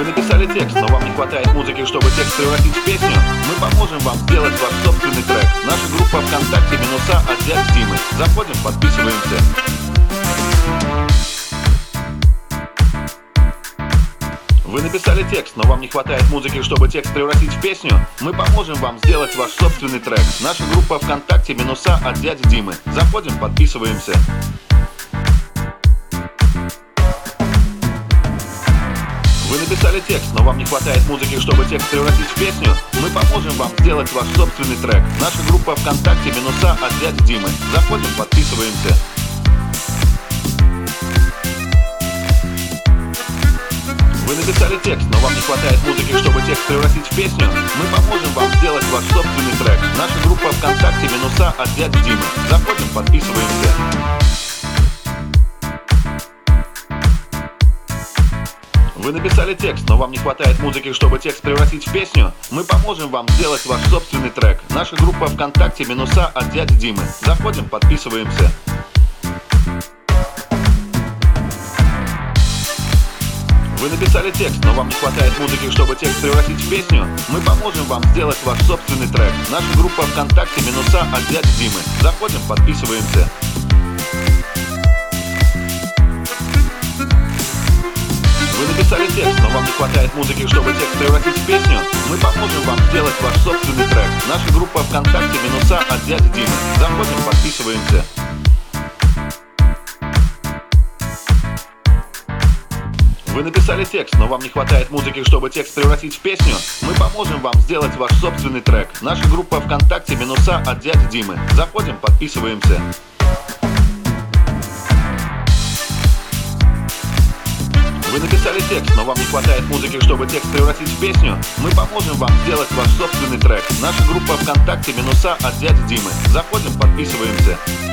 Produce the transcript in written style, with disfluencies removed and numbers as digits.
Вы написали текст, но вам не хватает музыки, чтобы текст превратить в песню? Мы поможем вам сделать ваш собственный трек. Наша группа ВКонтакте «Минуса» от дяди Димы. Заходим, подписываемся. Вы написали текст, но вам не хватает музыки, чтобы текст превратить в песню? Мы поможем вам сделать ваш собственный трек. Наша группа ВКонтакте «Минуса» от дяди Димы. Заходим, подписываемся. Вы написали текст, но вам не хватает музыки, чтобы текст превратить в песню? Мы поможем вам сделать ваш собственный трек. Наша группа ВКонтакте «Минуса» от дяди Димы. Заходим, подписываемся. Вы написали текст, но вам не хватает музыки, чтобы текст превратить в песню? Мы поможем вам сделать ваш собственный трек. Наша группа ВКонтакте «Минуса» от дяди Димы. Заходим, подписываемся. Вы написали текст, но вам не хватает музыки, чтобы текст превратить в песню? Мы поможем вам сделать ваш собственный трек. Наша группа ВКонтакте «Минуса» от дяди Димы. Заходим, подписываемся. Вы написали текст, но вам не хватает музыки, чтобы текст превратить в песню? Мы поможем вам сделать ваш собственный трек. Наша группа ВКонтакте «Минуса» от дяди Димы. Заходим, подписываемся. Вы написали текст, но вам не хватает музыки, чтобы текст превратить в песню? Мы поможем вам сделать ваш собственный трек. Наша группа ВКонтакте «Минуса» от дяди Димы. Заходим, подписываемся. Вы написали текст, но вам не хватает музыки, чтобы текст превратить в песню? Мы поможем вам сделать ваш собственный трек. Наша группа ВКонтакте «Минуса» от дяди Димы. Заходим, подписываемся. Вы написали текст, но вам не хватает музыки, чтобы текст превратить в песню? Мы поможем вам сделать ваш собственный трек. Наша группа ВКонтакте «Минуса» от дяди Димы. Заходим, подписываемся.